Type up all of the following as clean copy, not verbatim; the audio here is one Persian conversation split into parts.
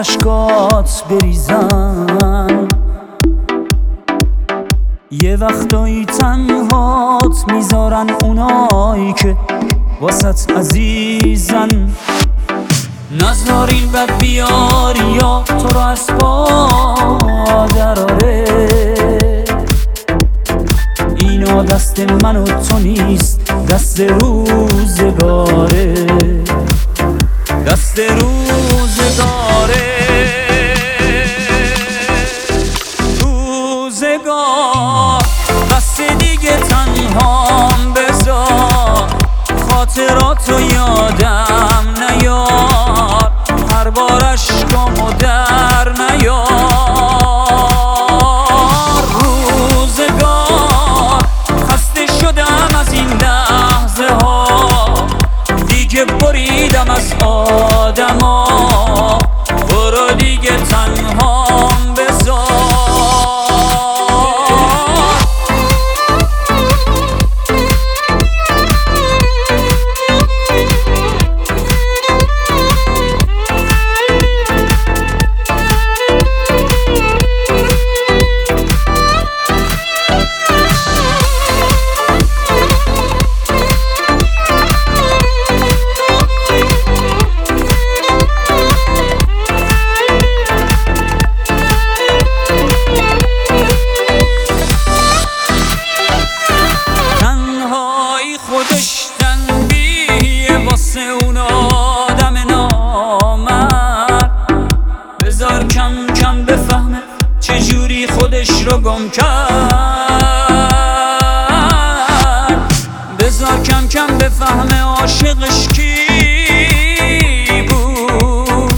اشکات بریزن، یه وقتایی تنهات میذارن اونایی که واسط عزیزن. نذارین بد بیاری یا تو رو از پا دراره، اینا دست من و تو نیست، دست روزگاره، دست روزگاره. روزگار بس دیگه تنهام بذار، خاطراتو یادم نیار، هر بار اشکامو در نیار. روزگار خسته شدم از این لحظه ها، دیگه بریدم از آدما، برو دیگه تنهام بذار. خودش تنبیه واسه اون آدم نامرد، بذار کم کم بفهمه چجوری خودش رو گم کرد، بذار کم کم بفهمه عاشقش کی بود،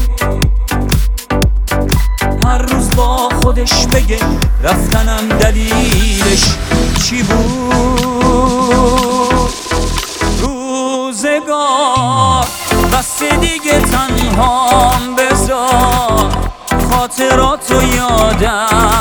هر روز با خودش بگه رفتنم دلیلش چی بود. روزگار بس دیگه تنهام بذار، خاطراتو یادم